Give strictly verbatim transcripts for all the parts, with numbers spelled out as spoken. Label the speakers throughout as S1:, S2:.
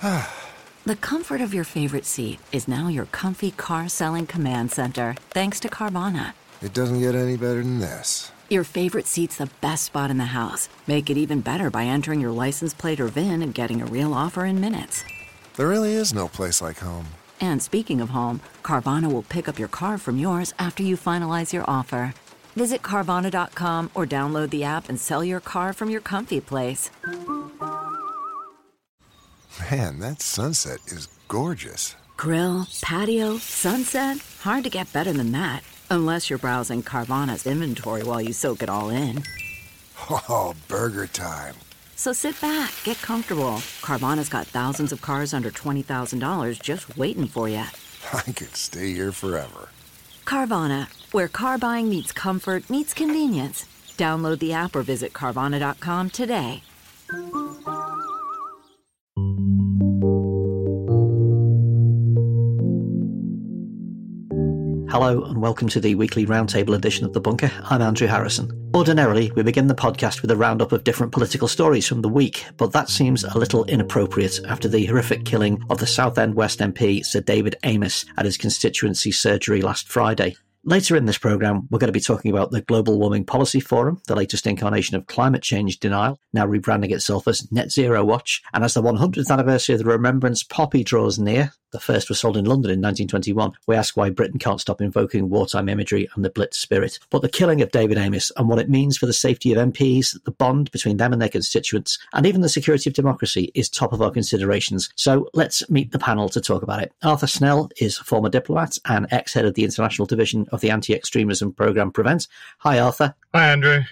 S1: The comfort of your favorite seat is now your comfy car selling command center, thanks to Carvana.
S2: It doesn't get any better than this.
S1: Your favorite seat's the best spot in the house. Make it even better by entering your license plate or V I N and getting a real offer in minutes.
S2: There really is no place like home.
S1: And speaking of home, Carvana will pick up your car from yours after you finalize your offer. Visit Carvana dot com or download the app and sell your car from your comfy place.
S2: Man, that sunset is gorgeous.
S1: Grill, patio, sunset. Hard to get better than that. Unless you're browsing Carvana's inventory while you soak it all in.
S2: Oh, burger time.
S1: So sit back, get comfortable. Carvana's got thousands of cars under twenty thousand dollars just waiting for you.
S2: I could stay here forever.
S1: Carvana, where car buying meets comfort meets convenience. Download the app or visit Carvana dot com today.
S3: Hello and welcome to the weekly roundtable edition of The Bunker. I'm Andrew Harrison. Ordinarily, we begin the podcast with a roundup of different political stories from the week, but that seems a little inappropriate after the horrific killing of the Southend West M P Sir David Amess at his constituency surgery last Friday. Later in this programme, we're going to be talking about the Global Warming Policy Forum, the latest incarnation of climate change denial, now rebranding itself as Net Zero Watch, and as the one hundredth anniversary of the Remembrance Poppy draws near, the first was sold in London in nineteen twenty-one, we ask why Britain can't stop invoking wartime imagery and the Blitz spirit. But the killing of David Amess and what it means for the safety of M Ps, the bond between them and their constituents, and even the security of democracy is top of our considerations. So let's meet the panel to talk about it. Arthur Snell is a former diplomat and ex-head of the International Division of the Anti-Extremism Programme Prevent. Hi, Arthur.
S4: Hi, Andrew.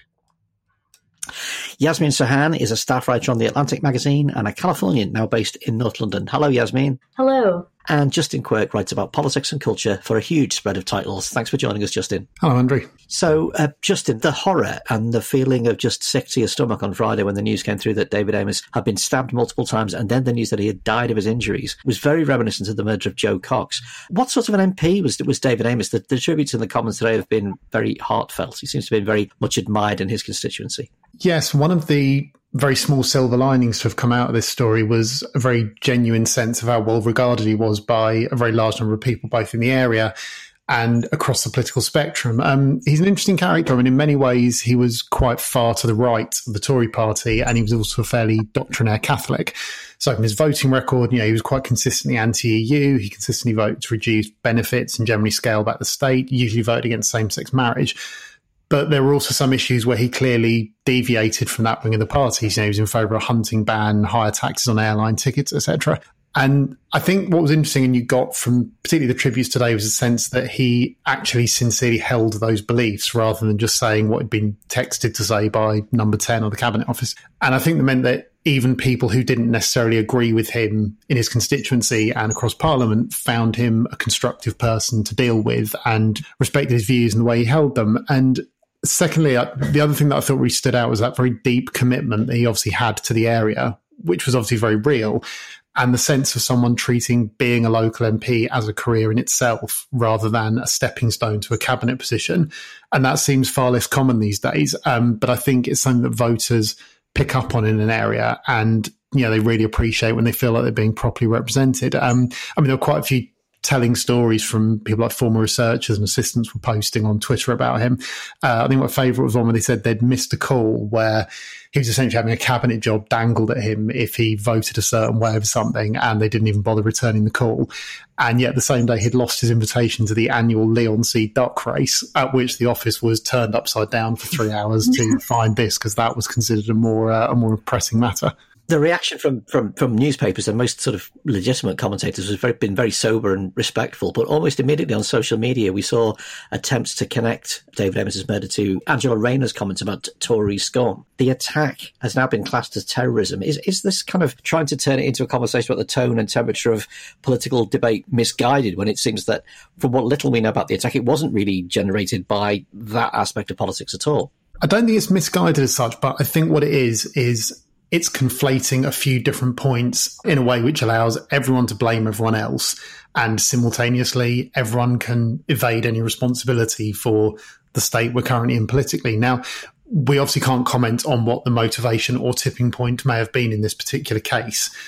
S3: Yasmin Sohan is a staff writer on The Atlantic magazine and a Californian now based in North London. Hello, Yasmin.
S5: Hello.
S3: And Justin Quirk writes about politics and culture for a huge spread of titles. Thanks for joining us, Justin.
S4: Hello, Andrew.
S3: So, uh, Justin, the horror and the feeling of just sick to your stomach on Friday when the news came through that David Amess had been stabbed multiple times and then the news that he had died of his injuries was very reminiscent of the murder of Joe Cox. What sort of an M P was, was David Amess? The, the tributes in the Commons today have been very heartfelt. He seems to have been very much admired in his constituency.
S4: Yes, one of the very small silver linings to have come out of this story was a very genuine sense of how well regarded he was by a very large number of people, both in the area and across the political spectrum. Um, he's an interesting character. I mean, in many ways, he was quite far to the right of the Tory party, and he was also a fairly doctrinaire Catholic. So from his voting record, you know, he was quite consistently anti-E U. He consistently voted to reduce benefits and generally scale back the state, usually voted against same-sex marriage. But there were also some issues where he clearly deviated from that wing of the party. You know, he was in favour of a hunting ban, higher taxes on airline tickets, et cetera. And I think what was interesting and you got from particularly the tributes today was a sense that he actually sincerely held those beliefs rather than just saying what had been texted to say by number ten or the Cabinet Office. And I think that meant that even people who didn't necessarily agree with him in his constituency and across Parliament found him a constructive person to deal with and respected his views and the way he held them. And secondly, the other thing that I thought really stood out was that very deep commitment that he obviously had to the area, which was obviously very real, and the sense of someone treating being a local M P as a career in itself rather than a stepping stone to a cabinet position. And that seems far less common these days. Um, but I think it's something that voters pick up on in an area and, you know, they really appreciate when they feel like they're being properly represented. Um, I mean, there were quite a few telling stories from people like former researchers and assistants were posting on Twitter about him. Uh, I think my favourite was one where they said they'd missed a call where he was essentially having a cabinet job dangled at him if he voted a certain way of something, and they didn't even bother returning the call. And yet the same day he'd lost his invitation to the annual Leigh-on-Sea duck race, at which the office was turned upside down for three hours to find this because that was considered a more uh, a more pressing matter.
S3: The reaction from, from, from newspapers and most sort of legitimate commentators has very, been very sober and respectful, but almost immediately on social media we saw attempts to connect David Amess's murder to Angela Rayner's comments about Tory scorn. The attack has now been classed as terrorism. Is is this kind of trying to turn it into a conversation about the tone and temperature of political debate misguided when it seems that from what little we know about the attack, it wasn't really generated by that aspect of politics at all?
S4: I don't think it's misguided as such, but I think what it is is it's conflating a few different points in a way which allows everyone to blame everyone else, and simultaneously everyone can evade any responsibility for the state we're currently in politically. Now, we obviously can't comment on what the motivation or tipping point may have been in this particular case,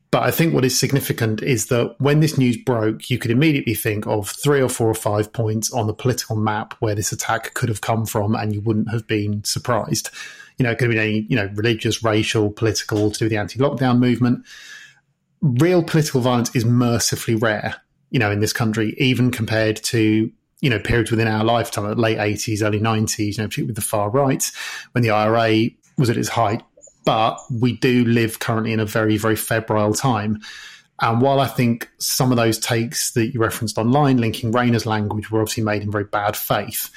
S4: But I think what is significant is that when this news broke, you could immediately think of three or four or five points on the political map where this attack could have come from, and you wouldn't have been surprised. You know, it could have been any, you know, religious, racial, political, to do with the anti-lockdown movement. Real political violence is mercifully rare, you know, in this country, even compared to, you know, periods within our lifetime, the late eighties, early nineties, you know, particularly with the far right, when the I R A was at its height. But we do live currently in a very, very febrile time. And while I think some of those takes that you referenced online, linking Rayner's language, were obviously made in very bad faith,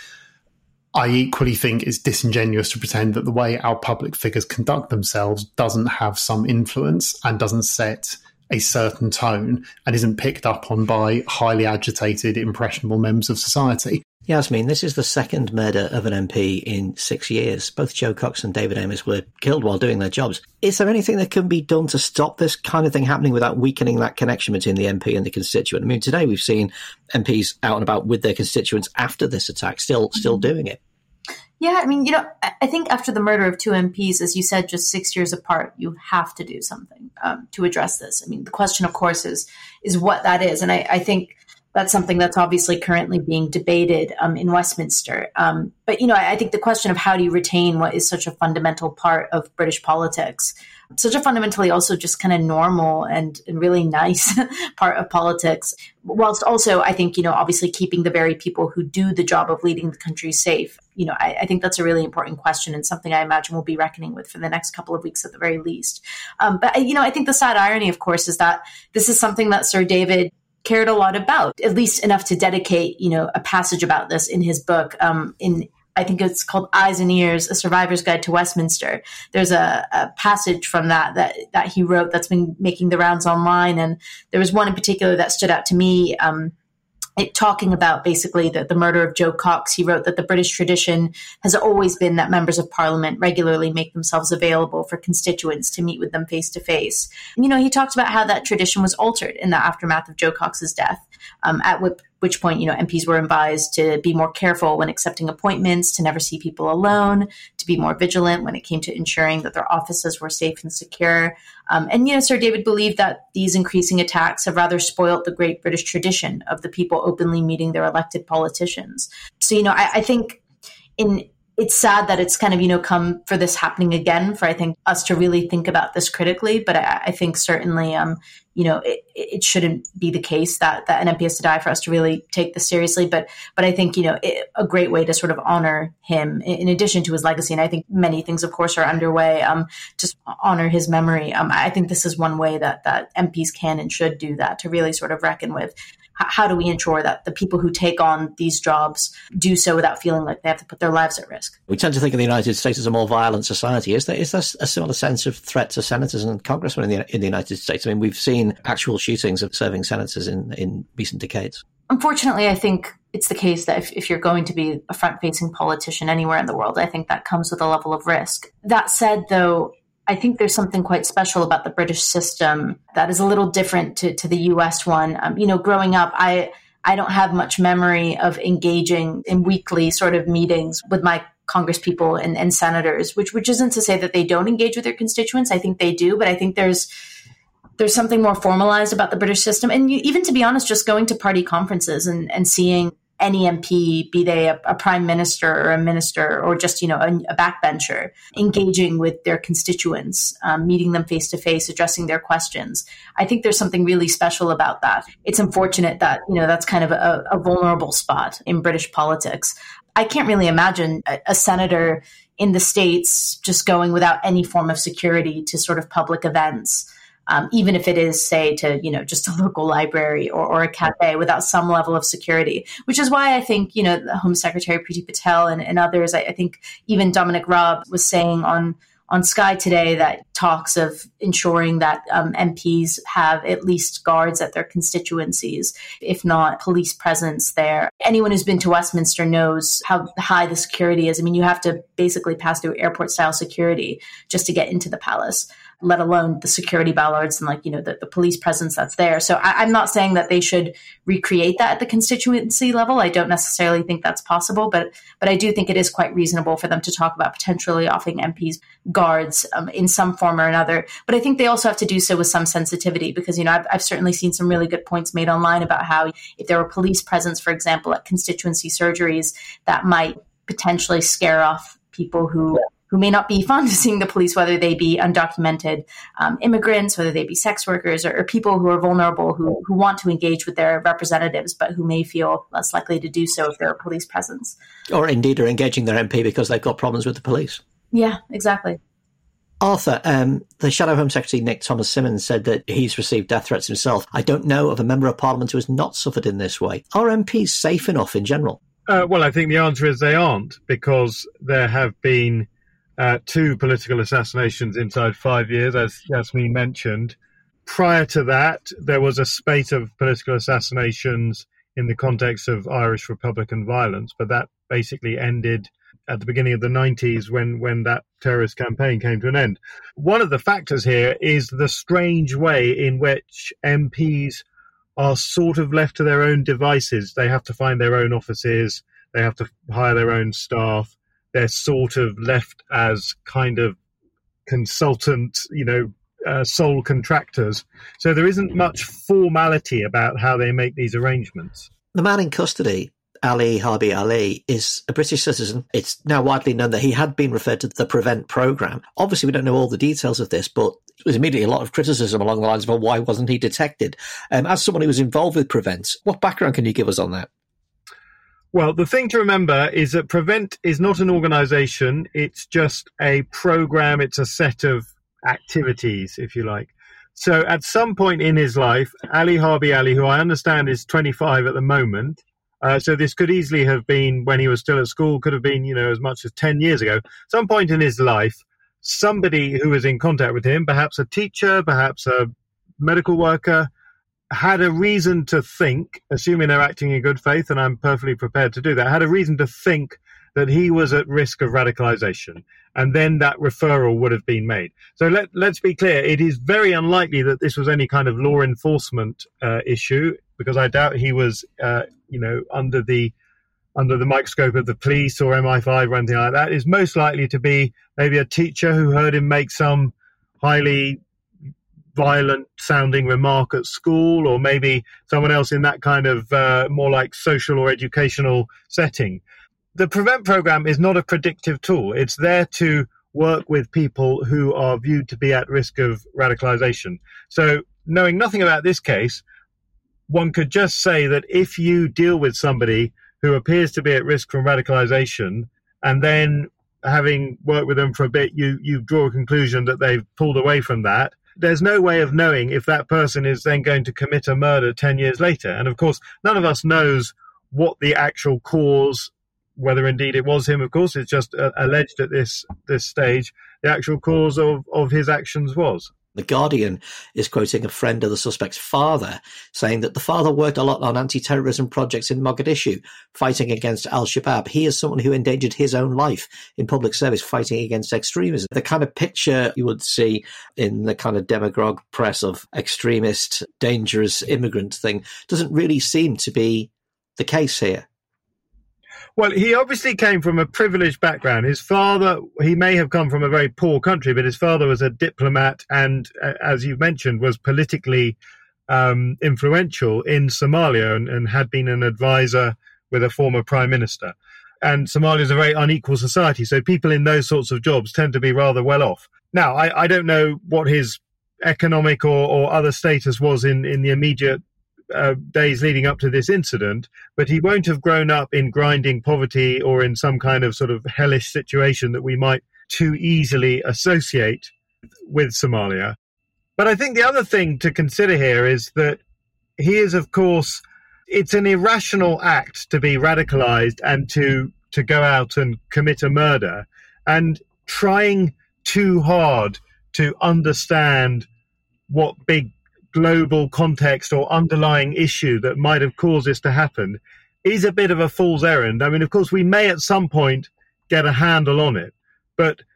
S4: I equally think it's disingenuous to pretend that the way our public figures conduct themselves doesn't have some influence and doesn't set a certain tone and isn't picked up on by highly agitated, impressionable members of society.
S3: Yasmin, this is the second murder of an M P in six years. Both Jo Cox and David Amess were killed while doing their jobs. Is there anything that can be done to stop this kind of thing happening without weakening that connection between the M P and the constituent? I mean, today we've seen M Ps out and about with their constituents after this attack, still still doing it.
S5: Yeah, I mean, you know, I think after the murder of two M Ps, as you said, just six years apart, you have to do something um, to address this. I mean, the question, of course, is is what that is. And I, I think that's something that's obviously currently being debated um, in Westminster. Um, but, you know, I, I think the question of how do you retain what is such a fundamental part of British politics, such a fundamentally also just kind of normal and, and really nice part of politics, whilst also, I think, you know, obviously keeping the very people who do the job of leading the country safe. You know, I, I think that's a really important question and something I imagine we'll be reckoning with for the next couple of weeks at the very least. Um, but, you know, I think the sad irony, of course, is that this is something that Sir David cared a lot about, at least enough to dedicate, you know, a passage about this in his book. Um, in I think it's called Eyes and Ears, A Survivor's Guide to Westminster. There's a, a passage from that, that that he wrote that's been making the rounds online. And there was one in particular that stood out to me, um, it, talking about basically the, the murder of Jo Cox. He wrote that the British tradition has always been that members of Parliament regularly make themselves available for constituents to meet with them face to face. You know, he talked about how that tradition was altered in the aftermath of Jo Cox's death, um, at which, which point, you know, M Ps were advised to be more careful when accepting appointments, to never see people alone, to be more vigilant when it came to ensuring that their offices were safe and secure. Um, and, you know, Sir David believed that these increasing attacks have rather spoilt the great British tradition of the people openly meeting their elected politicians. So, you know, I, I think in it's sad that it's kind of, you know, come for this happening again, for I think us to really think about this critically. But I, I think certainly, um, you know, it, it shouldn't be the case that, that an M P has to die for us to really take this seriously. But but I think, you know, it, a great way to sort of honor him in, in addition to his legacy. And I think many things, of course, are underway. Um, just honor his memory. Um, I think this is one way that that M Ps can and should do that, to really sort of reckon with how do we ensure that the people who take on these jobs do so without feeling like they have to put their lives at risk?
S3: We tend to think of the United States as a more violent society. Is there is there a similar sense of threat to senators and congressmen in the, in the United States? I mean, we've seen actual shootings of serving senators in, in recent decades.
S5: Unfortunately, I think it's the case that if, if you're going to be a front-facing politician anywhere in the world, I think that comes with a level of risk. That said, though, I think there's something quite special about the British system that is a little different to, to the U S one. Um, you know, growing up, I I don't have much memory of engaging in weekly sort of meetings with my congresspeople and, and senators, which which isn't to say that they don't engage with their constituents. I think they do, but I think there's there's something more formalized about the British system. And you, even to be honest, just going to party conferences and, and seeing any M P, be they a, a prime minister or a minister or just, you know, a, a backbencher, engaging with their constituents, um, meeting them face to face, addressing their questions. I think there's something really special about that. It's unfortunate that, you know, that's kind of a, a vulnerable spot in British politics. I can't really imagine a, a senator in the States just going without any form of security to sort of public events. Um, even if it is, say, to, you know, just a local library or, or a cafe without some level of security, which is why I think, you know, the Home Secretary Priti Patel and, and others, I, I think even Dominic Raab was saying on, on Sky today that talks of ensuring that um, M Ps have at least guards at their constituencies, if not police presence there. Anyone who's been to Westminster knows how high the security is. I mean, you have to basically pass through airport-style security just to get into the palace. let alone the security bollards and like, you know, the, the police presence that's there. So I, I'm not saying that they should recreate that at the constituency level. I don't necessarily think that's possible, but but I do think it is quite reasonable for them to talk about potentially offering M Ps guards um, in some form or another. But I think they also have to do so with some sensitivity because, you know, I've, I've certainly seen some really good points made online about how if there were police presence, for example, at constituency surgeries, that might potentially scare off people who who may not be fond of seeing the police, whether they be undocumented um, immigrants, whether they be sex workers, or, or people who are vulnerable, who, who want to engage with their representatives, but who may feel less likely to do so if there are police presence.
S3: Or indeed are engaging their M P because they've got problems with the police.
S5: Yeah, exactly.
S3: Arthur, um, the Shadow Home Secretary Nick Thomas-Symonds said that he's received death threats himself. I don't know of a member of Parliament who has not suffered in this way. Are M Ps safe enough in general?
S6: Uh, well, I think the answer is they aren't, because there have been Uh, two political assassinations inside five years, as Yasmin mentioned. Prior to that, there was a spate of political assassinations in the context of Irish Republican violence, but that basically ended at the beginning of the nineties when, when that terrorist campaign came to an end. One of the factors here is the strange way in which M Ps are sort of left to their own devices. They have to find their own offices, they have to hire their own staff. They're sort of left as kind of consultant, you know, uh, sole contractors. So there isn't much formality about how they make these arrangements.
S3: The man in custody, Ali Harbi Ali, is a British citizen. It's now widely known that he had been referred to the PREVENT programme. Obviously, we don't know all the details of this, but there was immediately a lot of criticism along the lines of, well, why wasn't he detected? Um, as someone who was involved with PREVENT, what background can you give us on that?
S6: Well, the thing to remember is that PREVENT is not an organisation. It's just a programme. It's a set of activities, if you like. So at some point in his life, Ali Harbi Ali, who I understand is twenty-five at the moment, uh, so this could easily have been when he was still at school, could have been, you know, as much as ten years ago. Some point in his life, somebody who was in contact with him, perhaps a teacher, perhaps a medical worker, had a reason to think, assuming they're acting in good faith, and I'm perfectly prepared to do that, had a reason to think that he was at risk of radicalization. And then that referral would have been made. So let, let's be clear, it is very unlikely that this was any kind of law enforcement uh, issue, because I doubt he was, uh, you know, under the under the microscope of the police or M I five or anything like that. It's most likely to be maybe a teacher who heard him make some highly violent sounding remark at school, or maybe someone else in that kind of uh, more like social or educational setting. The PREVENT programme is not a predictive tool. It's there to work with people who are viewed to be at risk of radicalisation. So knowing nothing about this case, one could just say that if you deal with somebody who appears to be at risk from radicalisation, and then having worked with them for a bit, you, you draw a conclusion that they've pulled away from that, there's no way of knowing if that person is then going to commit a murder ten years later. And of course, none of us knows what the actual cause, whether indeed it was him, of course, it's just uh, alleged at this this stage, the actual cause of, of his actions was.
S3: The Guardian is quoting a friend of the suspect's father, saying that the father worked a lot on anti-terrorism projects in Mogadishu, fighting against al-Shabaab. He is someone who endangered his own life in public service, fighting against extremism. The kind of picture you would see in the kind of demagogue press of extremist, dangerous immigrant thing doesn't really seem to be the case here.
S6: Well, he obviously came from a privileged background. His father, he may have come from a very poor country, but his father was a diplomat and, as you've mentioned, was politically um, influential in Somalia and, and had been an advisor with a former prime minister. And Somalia is a very unequal society, so people in those sorts of jobs tend to be rather well off. Now, I, I don't know what his economic or, or other status was in, in the immediate Uh, days leading up to this incident, but he won't have grown up in grinding poverty or in some kind of sort of hellish situation that we might too easily associate with Somalia. But I think the other thing to consider here is that he is, of course, it's an irrational act to be radicalized and to, to go out and commit a murder, and trying too hard to understand what big global context or underlying issue that might have caused this to happen is a bit of a fool's errand. I mean, of course, we may at some point get a handle on it, but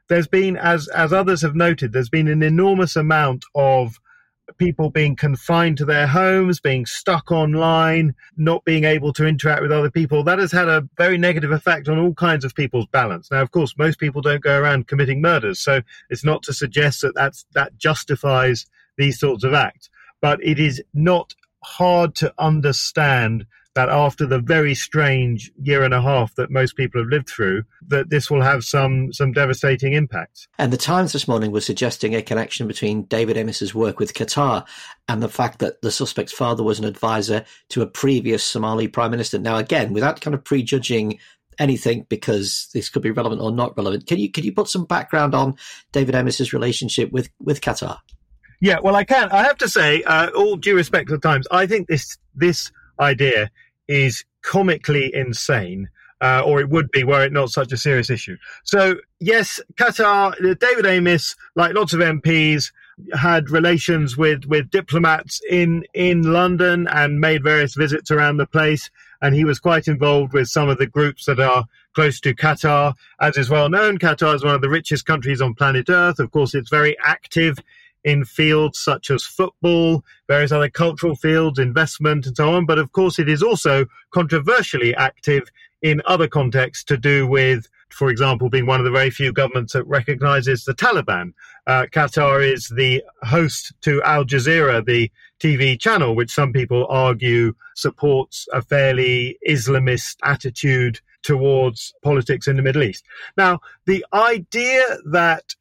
S6: there's been, as as others have noted, there's been an enormous amount of people being confined to their homes, being stuck online, not being able to interact with other people. That has had a very negative effect on all kinds of people's balance. Now, of course, most people don't go around committing murders, so it's not to suggest that that's, that justifies these sorts of acts. But it is not hard to understand that after the very strange year and a half that most people have lived through, that this will have some some devastating impacts.
S3: And the Times this morning was suggesting a connection between David Amess's work with Qatar and the fact that the suspect's father was an advisor to a previous Somali prime minister. Now, again, without kind of prejudging anything, because this could be relevant or not relevant, can you can you put some background on David Amess's relationship with, with Qatar?
S6: Yeah, well, I can. I have to say, uh, all due respect to the Times, I think this this idea is comically insane, uh, or it would be were it not such a serious issue. So, yes, Qatar, David Amess, like lots of M Ps, had relations with, with diplomats in, in London and made various visits around the place. And he was quite involved with some of the groups that are close to Qatar. As is well known, Qatar is one of the richest countries on planet Earth. Of course, it's very active in fields such as football, various other cultural fields, investment, and so on. But of course, it is also controversially active in other contexts to do with, for example, being one of the very few governments that recognizes the Taliban. Uh, Qatar is the host to Al Jazeera, the T V channel, which some people argue supports a fairly Islamist attitude towards politics in the Middle East. Now, the idea that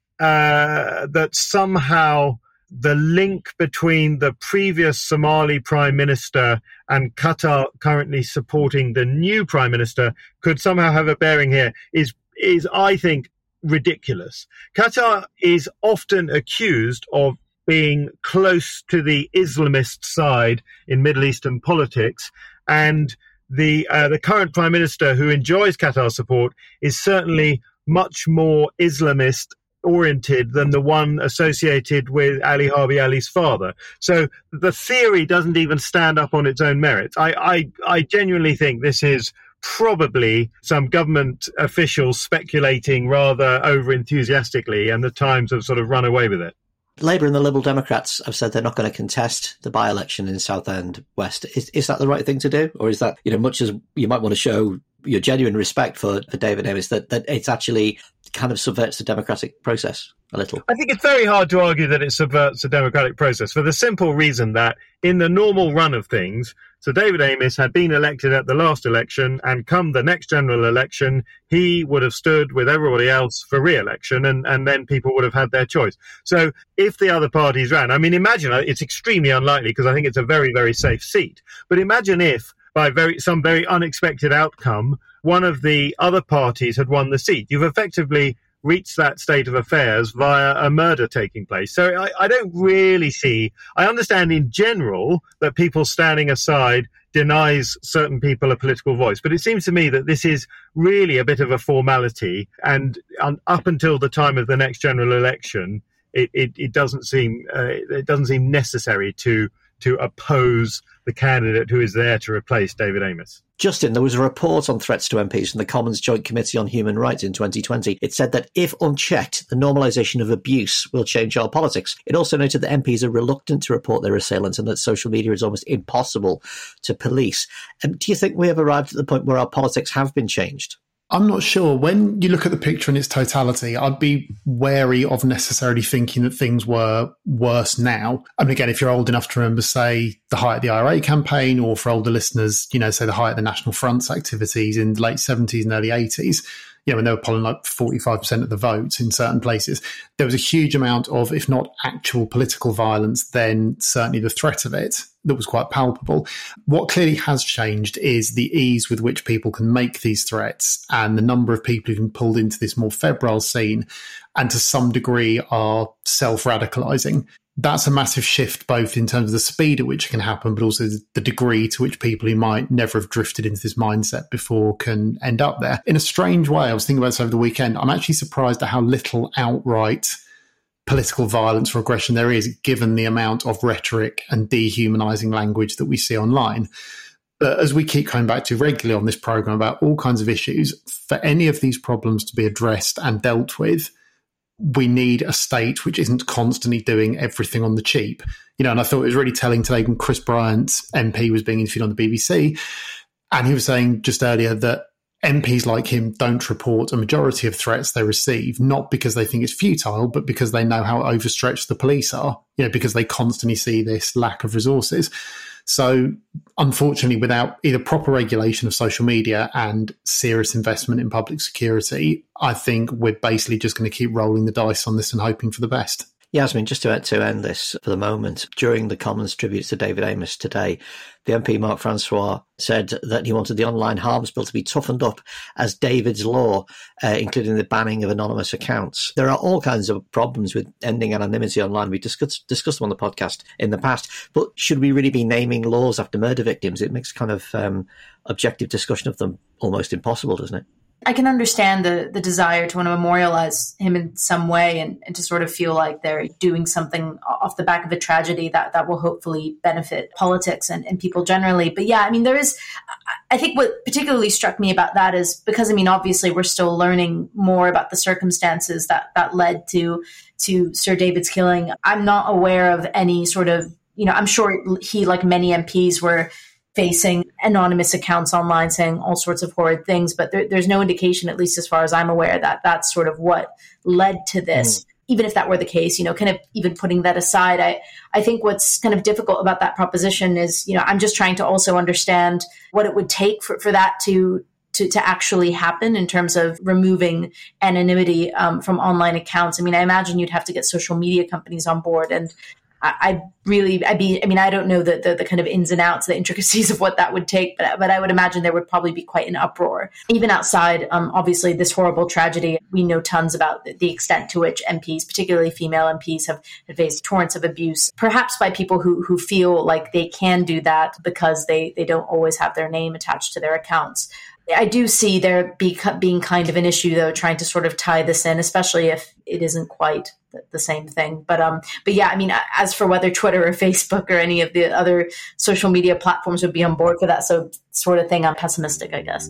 S6: Uh, that somehow the link between the previous Somali prime minister and Qatar currently supporting the new prime minister could somehow have a bearing here is, is I think, ridiculous. Qatar is often accused of being close to the Islamist side in Middle Eastern politics, and the uh, the current prime minister, who enjoys Qatar's support, is certainly much more Islamist oriented than the one associated with Ali Harbi Ali's father. So the theory doesn't even stand up on its own merits. I, I, I genuinely think this is probably some government officials speculating rather over enthusiastically, and the Times have sort of run away with it.
S3: Labour and the Liberal Democrats have said they're not going to contest the by-election in Southend West. Is, is that the right thing to do? Or is that, you know, much as you might want to show your genuine respect for, for David Amess, that, that it's actually kind of subverts the democratic process a little?
S6: I think it's very hard to argue that it subverts the democratic process for the simple reason that in the normal run of things, so David Amess had been elected at the last election, and come the next general election, he would have stood with everybody else for re-election, and, and then people would have had their choice. So if the other parties ran, I mean, imagine, it's extremely unlikely because I think it's a very, very safe seat, but imagine if by very some very unexpected outcome, one of the other parties had won the seat. You've effectively reached that state of affairs via a murder taking place. So I, I don't really see, I understand in general that people standing aside denies certain people a political voice, but it seems to me that this is really a bit of a formality, and um, up until the time of the next general election, it, it, it doesn't seem uh, it doesn't seem necessary to to oppose the candidate who is there to replace David Amess.
S3: Justin, there was a report on threats to M Ps from the Commons Joint Committee on Human Rights in twenty twenty. It said that if unchecked, the normalisation of abuse will change our politics. It also noted that M Ps are reluctant to report their assailants and that social media is almost impossible to police. Um, do you think we have arrived at the point where our politics have been changed?
S4: I'm not sure. When you look at the picture in its totality, I'd be wary of necessarily thinking that things were worse now. I mean, again, if you're old enough to remember, say, the height of the I R A campaign, or for older listeners, you know, say the height of the National Front's activities in the late seventies and early eighties, you know, when they were polling like forty-five percent of the votes in certain places, there was a huge amount of, if not actual political violence, then certainly the threat of it that was quite palpable. What clearly has changed is the ease with which people can make these threats, and the number of people who've been pulled into this more febrile scene and to some degree are self-radicalising. That's a massive shift, both in terms of the speed at which it can happen, but also the degree to which people who might never have drifted into this mindset before can end up there. In a strange way, I was thinking about this over the weekend, I'm actually surprised at how little outright political violence or aggression there is, given the amount of rhetoric and dehumanising language that we see online. But as we keep coming back to regularly on this programme about all kinds of issues, for any of these problems to be addressed and dealt with, we need a state which isn't constantly doing everything on the cheap. You know, and I thought it was really telling today when Chris Bryant, M P, was being interviewed on the B B C, and he was saying just earlier that M Ps like him don't report a majority of threats they receive, not because they think it's futile, but because they know how overstretched the police are, you know, because they constantly see this lack of resources. So unfortunately, without either proper regulation of social media and serious investment in public security, I think we're basically just going to keep rolling the dice on this and hoping for the best.
S3: Yasmin, just to, to end this for the moment, during the Commons tribute to David Amess today, the M P Mark Francois said that he wanted the online harms bill to be toughened up as David's law, uh, including the banning of anonymous accounts. There are all kinds of problems with ending anonymity online. We discussed, discussed them on the podcast in the past, but should we really be naming laws after murder victims? It makes kind of um, objective discussion of them almost impossible, doesn't it?
S5: I can understand the the desire to want to memorialize him in some way and, and to sort of feel like they're doing something off the back of a tragedy that, that will hopefully benefit politics and, and people generally. But yeah, I mean, there is, I think what particularly struck me about that is because, I mean, obviously we're still learning more about the circumstances that, that led to, to Sir David's killing. I'm not aware of any sort of, you know, I'm sure he, like many M Ps, were facing anonymous accounts online saying all sorts of horrid things, but there, there's no indication, at least as far as I'm aware, that that's sort of what led to this. Mm. Even if that were the case, you know, kind of even putting that aside, I, I think what's kind of difficult about that proposition is, you know, I'm just trying to also understand what it would take for, for that to, to, to actually happen in terms of removing anonymity um, from online accounts. I mean, I imagine you'd have to get social media companies on board, and I really, I'd be, I mean, I don't know the, the the kind of ins and outs, the intricacies of what that would take, but but I would imagine there would probably be quite an uproar. Even outside, um, obviously, this horrible tragedy, we know tons about the extent to which M Ps, particularly female M Ps, have, have faced torrents of abuse, perhaps by people who, who feel like they can do that because they, they don't always have their name attached to their accounts. I do see there be, being kind of an issue, though, trying to sort of tie this in, especially if it isn't quite the, the same thing. But um, but yeah, I mean, as for whether Twitter or Facebook or any of the other social media platforms would be on board for that so sort of thing, I'm pessimistic, I guess.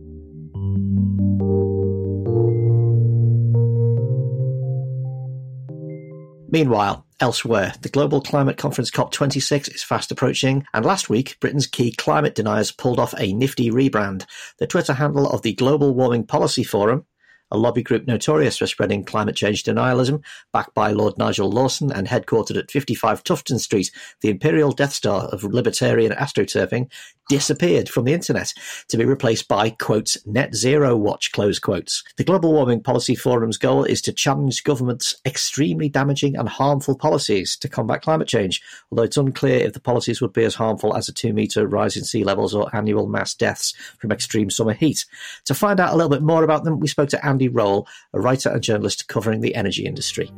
S3: Meanwhile, elsewhere, the Global Climate Conference COP twenty-six is fast approaching, and last week, Britain's key climate deniers pulled off a nifty rebrand. The Twitter handle of the Global Warming Policy Forum, a lobby group notorious for spreading climate change denialism, backed by Lord Nigel Lawson and headquartered at fifty-five Tufton Street, the imperial Death Star of libertarian astroturfing, disappeared from the internet to be replaced by, quotes, Net Zero Watch, close quotes. The Global Warming Policy Forum's goal is to challenge governments' extremely damaging and harmful policies to combat climate change, although it's unclear if the policies would be as harmful as a two-metre rise in sea levels or annual mass deaths from extreme summer heat. To find out a little bit more about them, we spoke to Andy Roll, a writer and journalist covering the energy industry.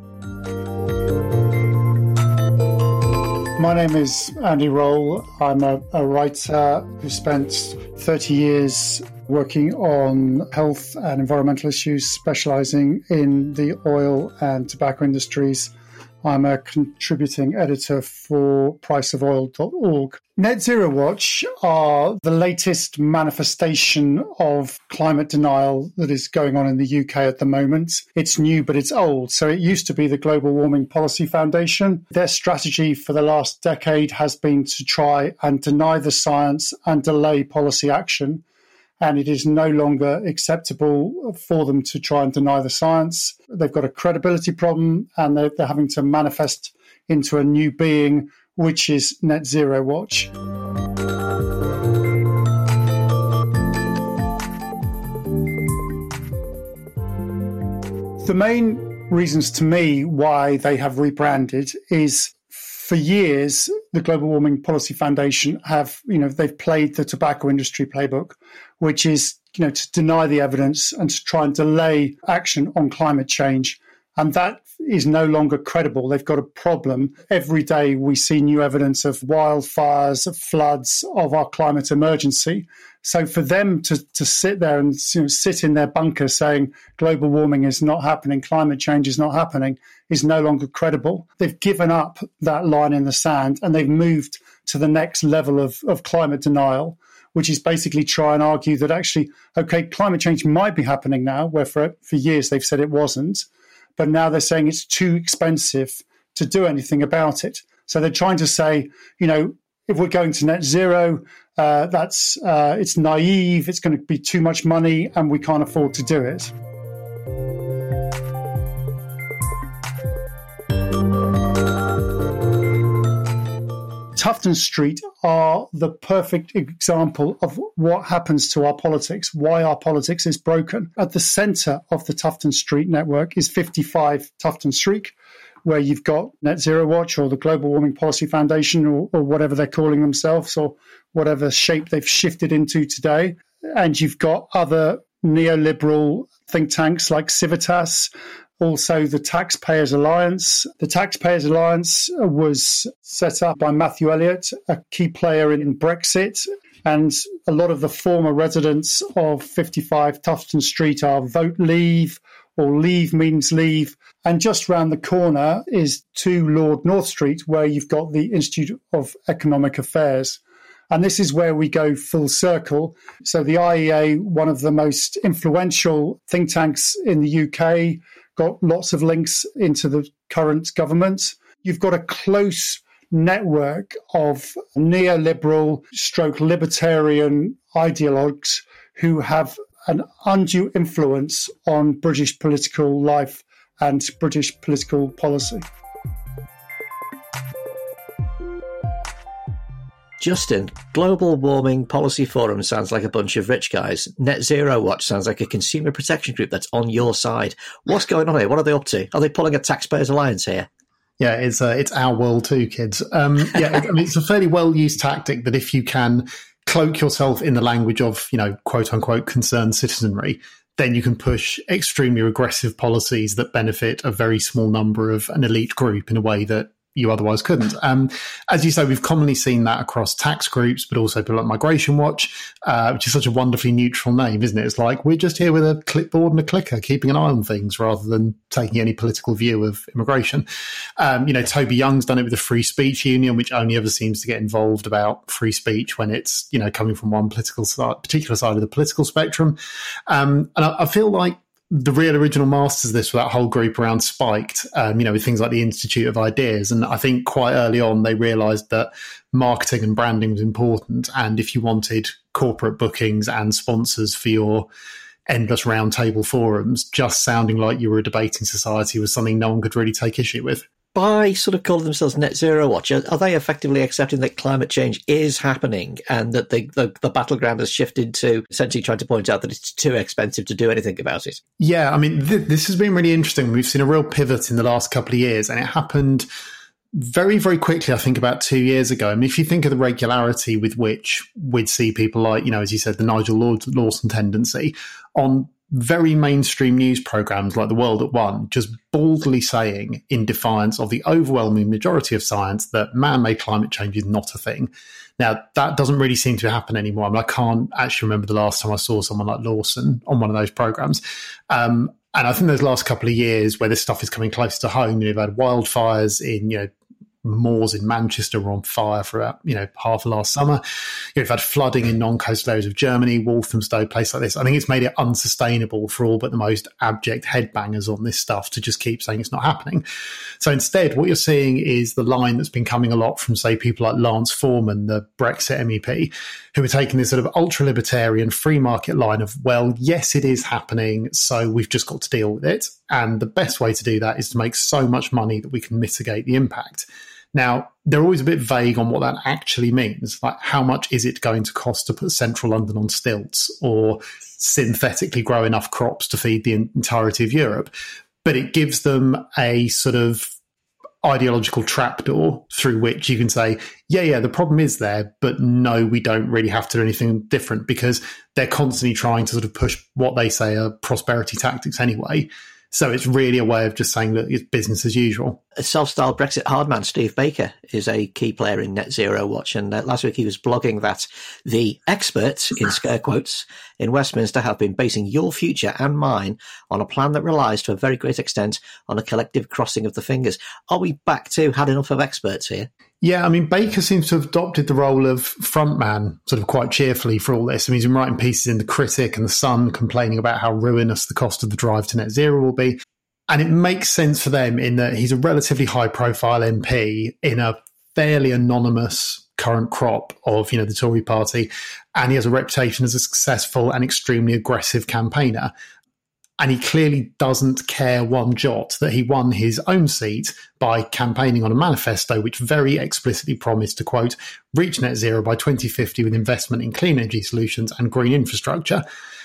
S7: My name is Andy Roll. I'm a, a writer who spent thirty years working on health and environmental issues, specialising in the oil and tobacco industries. I'm a contributing editor for price of oil dot org. Net Zero Watch are the latest manifestation of climate denial that is going on in the U K at the moment. It's new, but it's old. So it used to be the Global Warming Policy Foundation. Their strategy for the last decade has been to try and deny the science and delay policy action. And it is no longer acceptable for them to try and deny the science. They've got a credibility problem, and they're, they're having to manifest into a new being, which is Net Zero Watch. The main reasons to me why they have rebranded is, for years, the Global Warming Policy Foundation have, you know, they've played the tobacco industry playbook, which is, you know, to deny the evidence and to try and delay action on climate change. And that is no longer credible. They've got a problem. Every day we see new evidence of wildfires, of floods, of our climate emergency. So for them to, to sit there and, you know, sit in their bunker saying global warming is not happening, climate change is not happening, is no longer credible. They've given up that line in the sand and they've moved to the next level of, of climate denial, which is basically try and argue that actually, okay, climate change might be happening now, where for, for years they've said it wasn't. but now they're saying it's too expensive to do anything about it. So they're trying to say, you know, if we're going to net zero, uh, that's uh, it's naive, it's going to be too much money, and we can't afford to do it. Tufton Street are the perfect example of what happens to our politics, why our politics is broken. At the centre of the Tufton Street network is fifty-five Tufton Street, where you've got Net Zero Watch or the Global Warming Policy Foundation or, or whatever they're calling themselves or whatever shape they've shifted into today. And you've got other neoliberal think tanks like Civitas, also the Taxpayers Alliance. The Taxpayers Alliance was set up by Matthew Elliott, a key player in Brexit. And a lot of the former residents of fifty-five Tufton Street are Vote Leave, or Leave means leave. And just round the corner is two Lord North Street, where you've got the Institute of Economic Affairs. And this is where we go full circle. So the I E A, one of the most influential think tanks in the U K, got lots of links into the current government. You've got a close network of neoliberal stroke libertarian ideologues who have an undue influence on British political life and British political policy.
S3: Justin, Global Warming Policy Forum sounds like a bunch of rich guys. Net Zero Watch sounds like a consumer protection group that's on your side. What's going on here? What are they up to? Are they pulling a Taxpayers Alliance here?
S4: Yeah, it's uh, it's our world too, kids. Um, yeah, I mean, it's a fairly well-used tactic that if you can cloak yourself in the language of, you know, quote-unquote concerned citizenry, then you can push extremely regressive policies that benefit a very small number of an elite group in a way that you otherwise couldn't. Um, as you say, we've commonly seen that across tax groups, but also people like Migration Watch, uh, which is such a wonderfully neutral name, isn't it? It's like, we're just here with a clipboard and a clicker, keeping an eye on things rather than taking any political view of immigration. Um, you know, Toby Young's done it with the Free Speech Union, which only ever seems to get involved about free speech when it's, you know, coming from one political side, particular side of the political spectrum. Um, and I, I feel like the real original masters of this were that whole group around Spiked, um, you know, with things like the Institute of Ideas. And I think quite early on, they realised that marketing and branding was important. And if you wanted corporate bookings and sponsors for your endless roundtable forums, just sounding like you were a debating society was something no one could really take issue with.
S3: By sort of calling themselves Net Zero Watch, are they effectively accepting that climate change is happening and that the, the, the battleground has shifted to essentially trying to point out that it's too expensive to do anything about it?
S4: Yeah, I mean, th- this has been really interesting. We've seen a real pivot in the last couple of years, and it happened very, very quickly, I think about two years ago. I mean, if you think of the regularity with which we'd see people like, you know, as you said, the Nigel Lawson tendency on very mainstream news programs like The World at One, just boldly saying, in defiance of the overwhelming majority of science, that man-made climate change is not a thing. Now, that doesn't really seem to happen anymore. I mean, I can't actually remember the last time I saw someone like Lawson on one of those programs. Um, and I think those last couple of years where this stuff is coming closer to home, you've had wildfires in, you know, moors in Manchester were on fire for about, you know, half of last summer. You've had flooding in non-coastal areas of Germany, Walthamstow, place like this. I think it's made it unsustainable for all but the most abject headbangers on this stuff to just keep saying it's not happening. So instead, what you're seeing is the line that's been coming a lot from, say, people like Lance Foreman, the Brexit M E P, who are taking this sort of ultra-libertarian free market line of, well, yes, it is happening, so we've just got to deal with it. And the best way to do that is to make so much money that we can mitigate the impact. Now, they're always a bit vague on what that actually means. Like, how much is it going to cost to put central London on stilts or synthetically grow enough crops to feed the entirety of Europe? But it gives them a sort of ideological trapdoor through which you can say, yeah, yeah, the problem is there, but no, we don't really have to do anything different, because they're constantly trying to sort of push what they say are prosperity tactics anyway. So it's really a way of just saying that it's business as usual.
S3: A self-styled Brexit hardman, Steve Baker, is a key player in Net Zero Watch. And uh, last week he was blogging that the experts, in scare quotes, in Westminster have been basing your future and mine on a plan that relies to a very great extent on a collective crossing of the fingers. Are we back to had enough of experts here?
S4: Yeah, I mean, Baker seems to have adopted the role of frontman sort of quite cheerfully for all this. I mean, he's been writing pieces in The Critic and The Sun complaining about how ruinous the cost of the drive to net zero will be. And it makes sense for them in that he's a relatively high-profile M P in a fairly anonymous current crop of, you know, the Tory party, and he has a reputation as a successful and extremely aggressive campaigner. And he clearly doesn't care one jot that he won his own seat by campaigning on a manifesto which very explicitly promised to, quote, reach net zero by twenty fifty with investment in clean energy solutions and green infrastructure.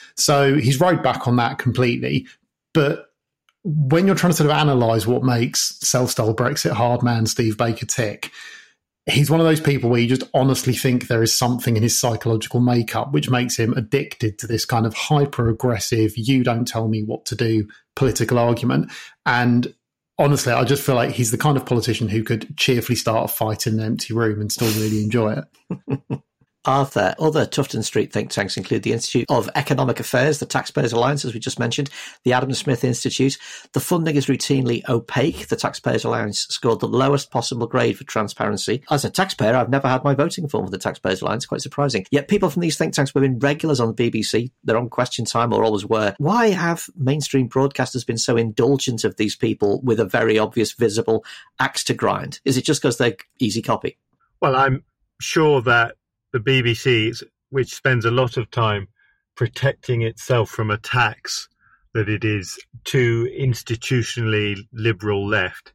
S4: So he's rode back on that completely. But when you're trying to sort of analyse what makes self-styled Brexit hard man Steve Baker tick, he's one of those people where you just honestly think there is something in his psychological makeup which makes him addicted to this kind of hyper-aggressive, you don't tell me what to do political argument. And honestly, I just feel like he's the kind of politician who could cheerfully start a fight in an empty room and still really enjoy it.
S3: Arthur, other Tufton Street think tanks include the Institute of Economic Affairs, the Taxpayers Alliance, as we just mentioned, the Adam Smith Institute. The funding is routinely opaque. The Taxpayers Alliance scored the lowest possible grade for transparency. As a taxpayer, I've never had my voting form for the Taxpayers Alliance. Quite surprising. Yet people from these think tanks have been regulars on the B B C. They're on Question Time or always were. Why have mainstream broadcasters been so indulgent of these people with a very obvious, visible axe to grind? Is it just because they're easy copy?
S6: Well, I'm sure that the B B C, which spends a lot of time protecting itself from attacks that it is too institutionally liberal left,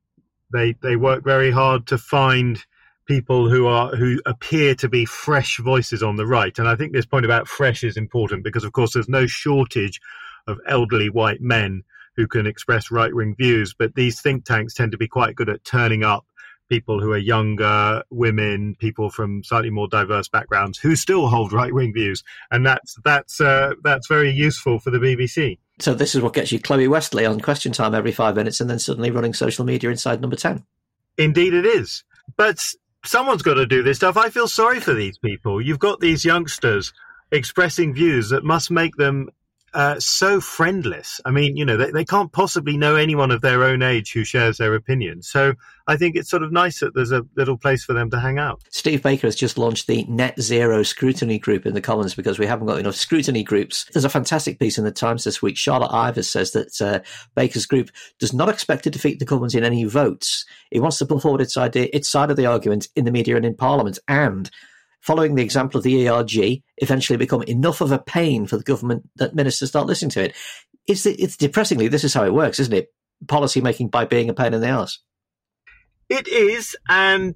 S6: they they work very hard to find people who are who appear to be fresh voices on the right. And I think this point about fresh is important because, of course, there's no shortage of elderly white men who can express right-wing views, but these think tanks tend to be quite good at turning up people who are younger, women, people from slightly more diverse backgrounds who still hold right-wing views. And that's that's uh, that's very useful for the B B C.
S3: So this is what gets you Chloe Westley on Question Time every five minutes and then suddenly running social media inside Number ten.
S6: Indeed it is. But someone's got to do this stuff. I feel sorry for these people. You've got these youngsters expressing views that must make them Uh, so friendless. I mean, you know, they, they can't possibly know anyone of their own age who shares their opinion. So I think it's sort of nice that there's a little place for them to hang out.
S3: Steve Baker has just launched the Net Zero Scrutiny Group in the Commons because we haven't got enough scrutiny groups. There's a fantastic piece in the Times this week. Charlotte Ivers says that uh, Baker's group does not expect to defeat the government in any votes. It wants to put forward its idea, its side of the argument in the media and in Parliament, and following the example of the E R G, eventually become enough of a pain for the government that ministers start listening to it. It's, it's depressingly, this is how it works, isn't it? Policy making by being a pain in the arse.
S6: It is, and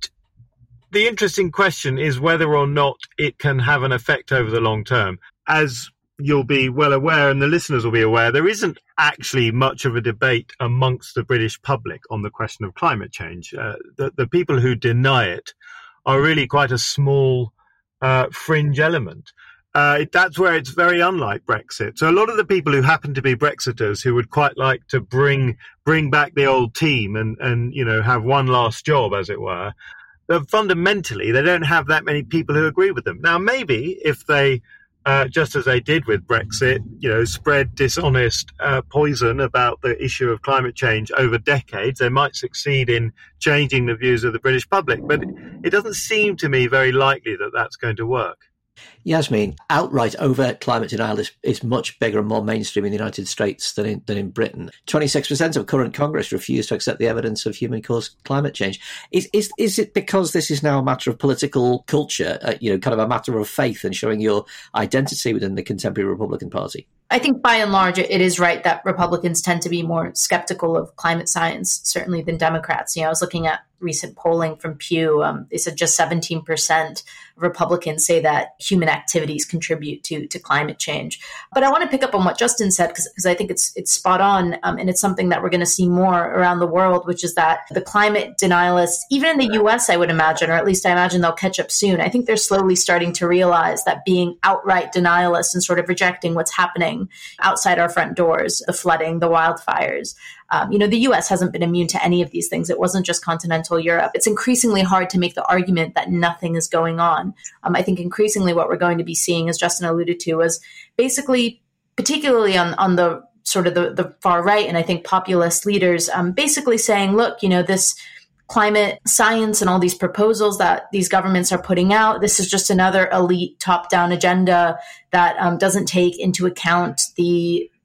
S6: the interesting question is whether or not it can have an effect over the long term. As you'll be well aware, and the listeners will be aware, there isn't actually much of a debate amongst the British public on the question of climate change. Uh, the, the people who deny it are really quite a small Uh, fringe element. Uh, it, that's where it's very unlike Brexit. So a lot of the people who happen to be Brexiters who would quite like to bring bring back the old team and, and you know, have one last job, as it were, fundamentally they don't have that many people who agree with them. Now, maybe if they, uh, just as they did with Brexit, you know, spread dishonest uh, poison about the issue of climate change over decades, they might succeed in changing the views of the British public. But it doesn't seem to me very likely that that's going to work.
S3: Yasmin, outright overt climate denial is, is much bigger and more mainstream in the United States than in, than in Britain. twenty-six percent of current Congress refuse to accept the evidence of human-caused climate change. Is, is, is it because this is now a matter of political culture, uh, you know, kind of a matter of faith and showing your identity within the contemporary Republican Party?
S5: I think by and large, it is right that Republicans tend to be more skeptical of climate science, certainly than Democrats. You know, I was looking at recent polling from Pew. Um, they said just seventeen percent of Republicans say that human activities contribute to, to climate change. But I want to pick up on what Justin said, because I think it's it's spot on. Um, and it's something that we're going to see more around the world, which is that the climate denialists, even in the U S, I would imagine, or at least I imagine they'll catch up soon. I think they're slowly starting to realize that being outright denialists and sort of rejecting what's happening outside our front doors, the flooding, the wildfires. Um, you know, the U S hasn't been immune to any of these things. It wasn't just continental Europe. It's increasingly hard to make the argument that nothing is going on. Um, I think increasingly what we're going to be seeing, as Justin alluded to, is basically, particularly on, on the sort of the, the far right, and I think populist leaders um, basically saying, look, you know, this climate science and all these proposals that these governments are putting out, this is just another elite top-down agenda that um, doesn't take into account the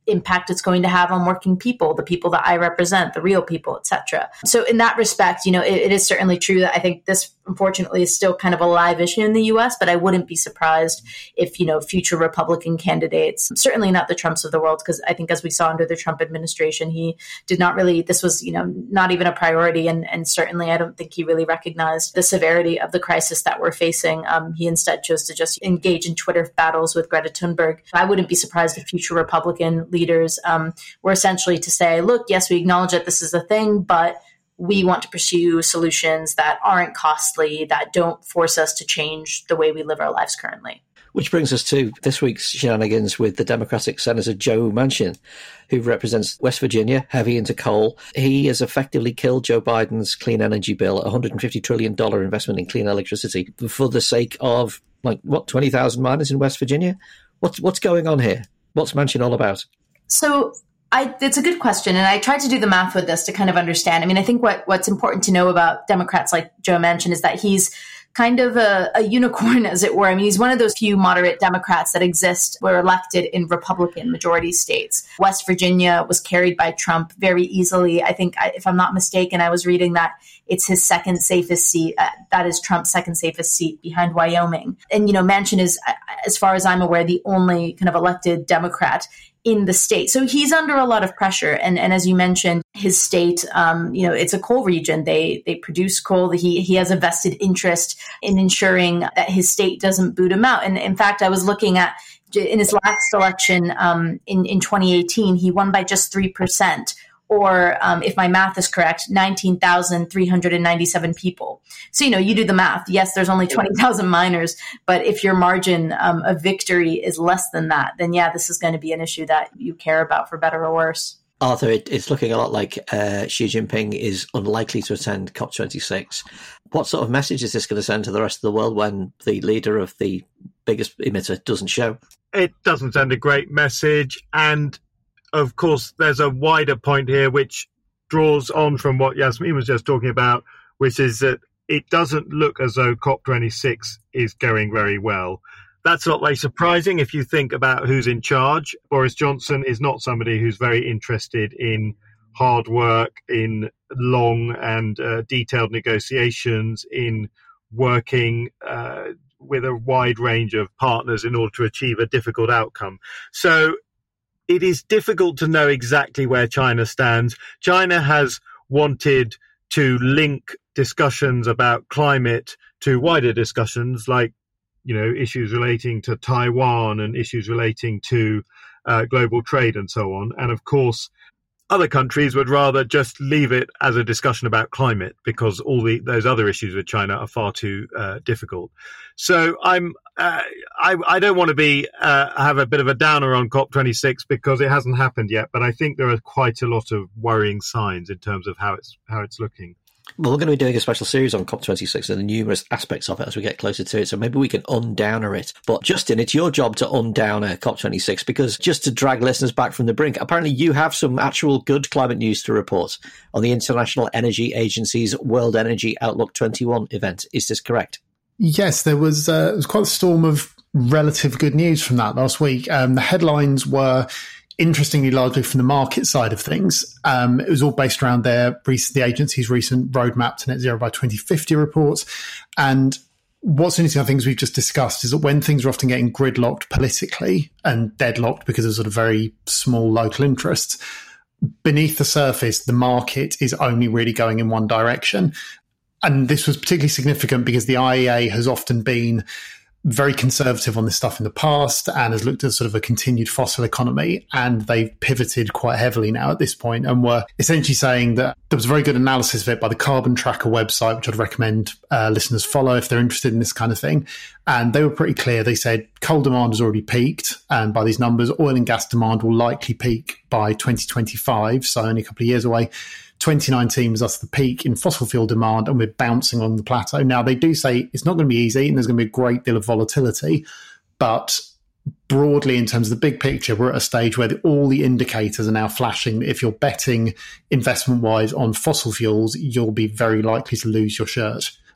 S5: impact it's going to have on working people, the people that I represent, the real people, et cetera. So in that respect, you know, it, it is certainly true that I think this, unfortunately, is still kind of a live issue in the U S, but I wouldn't be surprised if, you know, future Republican candidates, certainly not the Trumps of the world, because I think as we saw under the Trump administration, he did not really, this was, you know, not even a priority. And, and certainly I don't think he really recognized the severity of the crisis that we're facing. Um, he instead chose to just engage in Twitter battles with Greta Thunberg. I wouldn't be surprised if future Republican leaders um, were essentially to say, look, yes, we acknowledge that this is a thing, but we want to pursue solutions that aren't costly, that don't force us to change the way we live our lives currently.
S3: Which brings us to this week's shenanigans with the Democratic Senator Joe Manchin, who represents West Virginia, heavy into coal. He has effectively killed Joe Biden's clean energy bill, a one hundred fifty trillion dollars investment in clean electricity, for the sake of, like, what, twenty thousand miners in West Virginia? What's, what's going on here? What's Manchin all about?
S5: So I, it's a good question. And I tried to do the math with this to kind of understand. I mean, I think what, what's important to know about Democrats like Joe Manchin is that he's kind of a, a unicorn, as it were. I mean, he's one of those few moderate Democrats that exist, were elected in Republican majority states. West Virginia was carried by Trump very easily. I think, if I'm not mistaken, I was reading that it's his second safest seat. Uh, that is Trump's second safest seat behind Wyoming. And, you know, Manchin is, as far as I'm aware, the only kind of elected Democrat in the state. So he's under a lot of pressure. And, and as you mentioned, his state, um, you know, it's a coal region. They they produce coal. He he has a vested interest in ensuring that his state doesn't boot him out. And in fact, I was looking at in his last election um, in, in twenty eighteen, he won by just three percent. Or um, if my math is correct, nineteen thousand three hundred ninety-seven people. So, you know, you do the math. Yes, there's only twenty thousand miners, but if your margin um, of victory is less than that, then yeah, this is going to be an issue that you care about for better or worse.
S3: Arthur, it, it's looking a lot like uh, Xi Jinping is unlikely to attend COP twenty-six. What sort of message is this going to send to the rest of the world when the leader of the biggest emitter doesn't show?
S6: It doesn't send a great message. And of course, there's a wider point here which draws on from what Yasmin was just talking about, which is that it doesn't look as though COP twenty-six is going very well. That's not very surprising if you think about who's in charge. Boris Johnson is not somebody who's very interested in hard work, in long and uh, detailed negotiations, in working uh, with a wide range of partners in order to achieve a difficult outcome. So it is difficult to know exactly where China stands. China has wanted to link discussions about climate to wider discussions like, you know, issues relating to Taiwan and issues relating to uh, global trade and so on. And of course, other countries would rather just leave it as a discussion about climate because all the, those other issues with China are far too uh, difficult. So I'm uh, I, I don't want to be uh, have a bit of a downer on COP twenty-six because it hasn't happened yet. But I think there are quite a lot of worrying signs in terms of how it's how it's looking.
S3: Well, we're going to be doing a special series on COP twenty-six and the numerous aspects of it as we get closer to it. So maybe we can undowner it. But Justin, it's your job to undowner COP twenty-six because just to drag listeners back from the brink, apparently you have some actual good climate news to report on the International Energy Agency's World Energy Outlook twenty-one event. Is this correct?
S4: Yes, there was, uh, there was quite a storm of relative good news from that last week. Um, the headlines were interestingly largely from the market side of things. Um, it was all based around their recent, the agency's recent roadmap to net zero by twenty fifty reports. And what's interesting, I think, as we've just discussed, is that when things are often getting gridlocked politically and deadlocked because of sort of very small local interests, beneath the surface, the market is only really going in one direction. And this was particularly significant because the I E A has often been very conservative on this stuff in the past and has looked at sort of a continued fossil economy. And they've pivoted quite heavily now at this point and were essentially saying that there was a very good analysis of it by the Carbon Tracker website, which I'd recommend uh, listeners follow if they're interested in this kind of thing. And they were pretty clear. They said coal demand has already peaked. And by these numbers, oil and gas demand will likely peak by twenty twenty-five, so only a couple of years away. twenty nineteen was thus the peak in fossil fuel demand, and we're bouncing on the plateau. Now, they do say it's not going to be easy and there's going to be a great deal of volatility, but broadly, in terms of the big picture, we're at a stage where the, all the indicators are now flashing that if you're betting investment-wise on fossil fuels, you'll be very likely to lose your shirt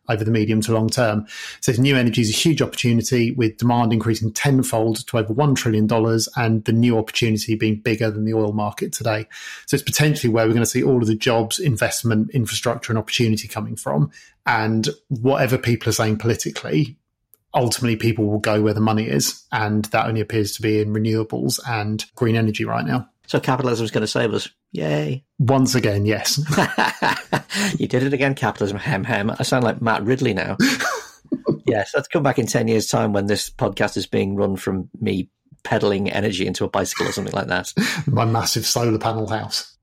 S4: over the medium to long term. So new energy is a huge opportunity, with demand increasing tenfold to over one trillion dollars, and the new opportunity being bigger than the oil market today. So it's potentially where we're going to see all of the jobs, investment, infrastructure and opportunity coming from. And whatever people are saying politically, ultimately people will go where the money is. And that only appears to be in renewables and green energy right now.
S3: So capitalism is going to save us. Yay.
S4: Once again, yes.
S3: You did it again, capitalism. Hem, hem. I sound like Matt Ridley now. Yes, let's come back in ten years' time when this podcast is being run from me peddling energy into a bicycle or something like that.
S4: My massive solar panel house.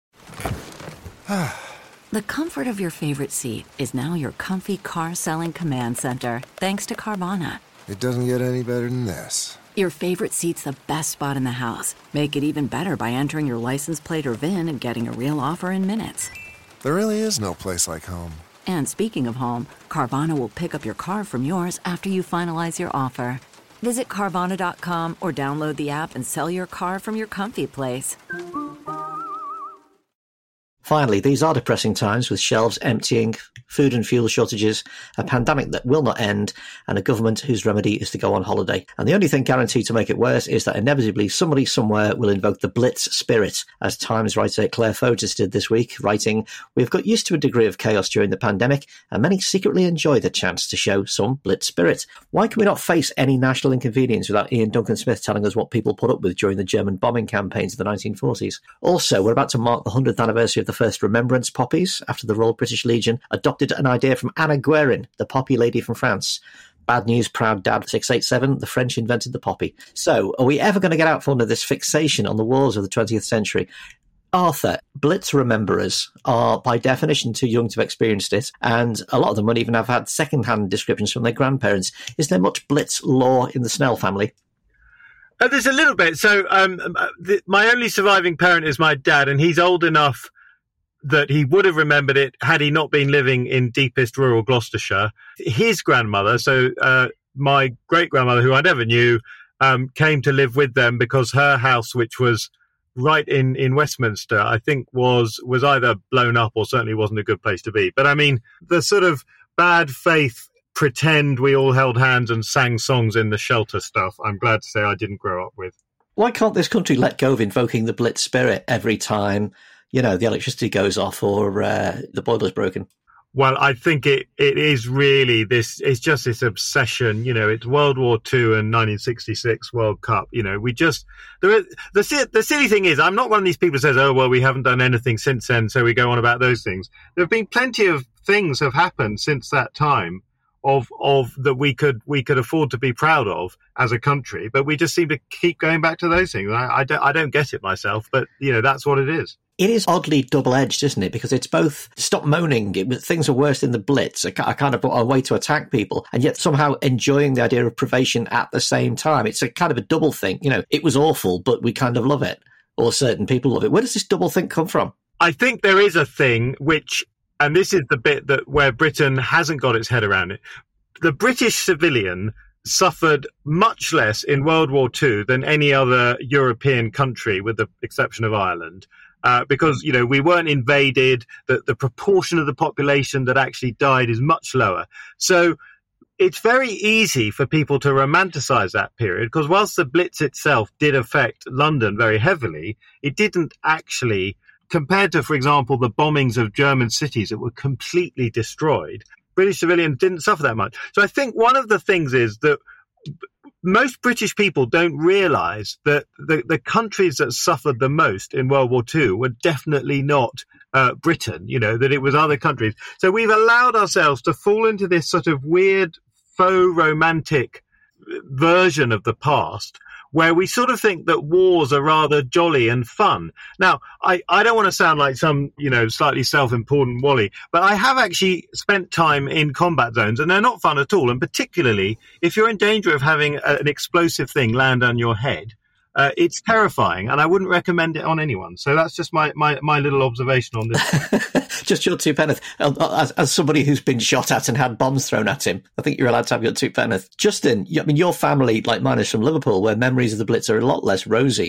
S1: The comfort of your favorite seat is now your comfy car selling command center, thanks to Carvana.
S2: It doesn't get any better than this.
S1: Your favorite seat's the best spot in the house. Make it even better by entering your license plate or V I N and getting a real offer in minutes.
S2: There really is no place like home.
S1: And speaking of home, Carvana will pick up your car from yours after you finalize your offer. Visit Carvana dot com or download the app and sell your car from your comfy place.
S3: Finally, these are depressing times, with shelves emptying, food and fuel shortages, a pandemic that will not end, and a government whose remedy is to go on holiday. And the only thing guaranteed to make it worse is that inevitably somebody somewhere will invoke the Blitz spirit, as Times writer Claire Fotis did this week, writing, "We've got used to a degree of chaos during the pandemic, and many secretly enjoy the chance to show some Blitz spirit. Why can we not face any national inconvenience without Ian Duncan Smith telling us what people put up with during the German bombing campaigns of the nineteen forties? Also, we're about to mark the one hundredth anniversary of the first Remembrance poppies, after the Royal British Legion adopted an idea from Anna Guerin, the poppy lady from France. Bad news, proud dad six eight seven, the French invented the poppy." So, are we ever going to get out from under this fixation on the wars of the twentieth century? Arthur, Blitz rememberers are by definition too young to have experienced it, and a lot of them won't even have had second-hand descriptions from their grandparents. Is there much Blitz lore in the Snell family?
S6: Uh, there's a little bit. So um, the, my only surviving parent is my dad, and he's old enough that he would have remembered it had he not been living in deepest rural Gloucestershire. His grandmother, so uh, my great-grandmother, who I never knew, um, came to live with them because her house, which was right in, in Westminster, I think was was either blown up or certainly wasn't a good place to be. But I mean, the sort of bad faith, pretend we all held hands and sang songs in the shelter stuff, I'm glad to say I didn't grow up with.
S3: Why can't this country let go of invoking the Blitz spirit every time, you know, the electricity goes off or uh, the boiler's broken?
S6: Well, I think it, it is really this, it's just this obsession, you know, it's World War Two and nineteen sixty-six World Cup, you know, we just, the, the, the silly thing is, I'm not one of these people who says, oh, well, we haven't done anything since then, so we go on about those things. There have been plenty of things have happened since that time of, of that we could, we could afford to be proud of as a country, but we just seem to keep going back to those things. I, I don't, I don't get it myself, but, you know, that's what it is.
S3: It is oddly double-edged, isn't it? Because it's both stop moaning, it, things are worse than the Blitz, a, a kind of a way to attack people, and yet somehow enjoying the idea of privation at the same time. It's a kind of a double think. You know, it was awful, but we kind of love it, or certain people love it. Where does this double think come from?
S6: I think there is a thing which, and this is the bit that where Britain hasn't got its head around it. The British civilian suffered much less in World War Two than any other European country, with the exception of Ireland. Uh, because, you know, we weren't invaded, the, the proportion of the population that actually died is much lower. So it's very easy for people to romanticize that period, because whilst the Blitz itself did affect London very heavily, it didn't actually, compared to, for example, the bombings of German cities that were completely destroyed, British civilians didn't suffer that much. So I think one of the things is that most British people don't realise that the, the countries that suffered the most in World War Two were definitely not uh, Britain, you know, that it was other countries. So we've allowed ourselves to fall into this sort of weird, faux romantic version of the past, where we sort of think that wars are rather jolly and fun. Now, I, I don't want to sound like some, you know, slightly self-important Wally, but I have actually spent time in combat zones, and they're not fun at all. And particularly if you're in danger of having a, an explosive thing land on your head, uh, it's terrifying, and I wouldn't recommend it on anyone. So that's just my, my, my little observation on this.
S3: Just your two penneth. As, as somebody who's been shot at and had bombs thrown at him, I think you're allowed to have your two penneth. Justin, I mean, your family, like mine, is from Liverpool, where memories of the Blitz are a lot less rosy.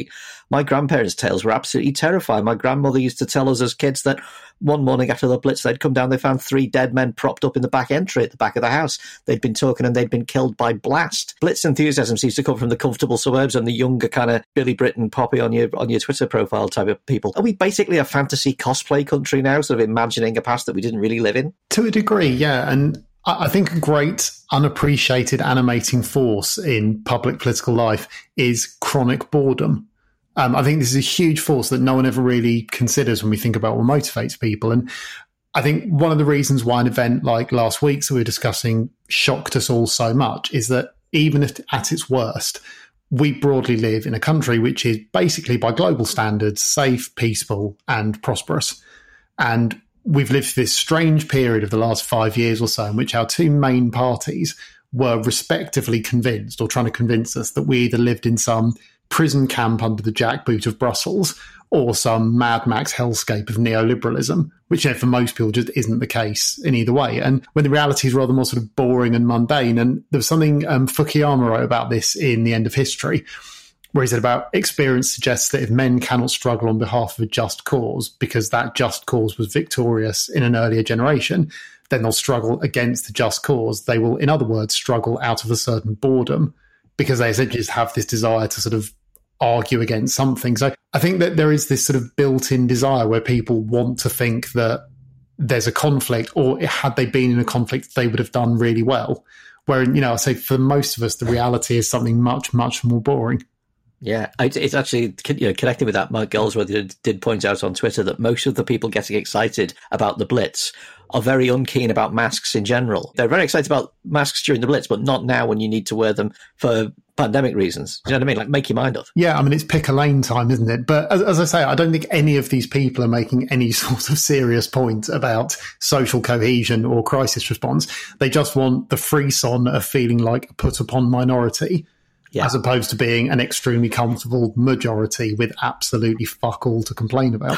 S3: My grandparents' tales were absolutely terrifying. My grandmother used to tell us as kids that one morning after the Blitz, they'd come down, they found three dead men propped up in the back entry at the back of the house. They'd been talking and they'd been killed by blast. Blitz enthusiasm seems to come from the comfortable suburbs and the younger kind of Billy Britton, Poppy on your on your Twitter profile type of people. Are we basically a fantasy cosplay country now, sort of imagining a past that we didn't really live in?
S4: To a degree, yeah. And I think a great unappreciated animating force in public political life is chronic boredom. Um, I think this is a huge force that no one ever really considers when we think about what motivates people. And I think one of the reasons why an event like last week's that we were discussing shocked us all so much is that even if at its worst, we broadly live in a country which is basically, by global standards, safe, peaceful, and prosperous. And we've lived through this strange period of the last five years or so in which our two main parties were respectively convinced or trying to convince us that we either lived in some prison camp under the jackboot of Brussels or some Mad Max hellscape of neoliberalism, which, you know, for most people just isn't the case in either way. And when the reality is rather more sort of boring and mundane. And there was something um, Fukuyama wrote about this in The End of History, where he said about experience suggests that if men cannot struggle on behalf of a just cause because that just cause was victorious in an earlier generation, then they'll struggle against the just cause. They will, in other words, struggle out of a certain boredom because they essentially just have this desire to sort of argue against something. So I think that there is this sort of built-in desire where people want to think that there's a conflict, or had they been in a conflict, they would have done really well. Where, you know, I say for most of us, the reality is something much, much more boring.
S3: Yeah, it's actually, you know, connecting with that, Mark Goldsworthy did point out on Twitter that most of the people getting excited about the Blitz are very unkeen about masks in general. They're very excited about masks during the Blitz, but not now when you need to wear them for pandemic reasons. Do you know what I mean? Like, make your mind up.
S4: Yeah, I mean, it's pick a lane time, isn't it? But as, as I say, I don't think any of these people are making any sort of serious point about social cohesion or crisis response. They just want the frisson of feeling like a put upon minority. Yeah. As opposed to being an extremely comfortable majority with absolutely fuck all to complain about.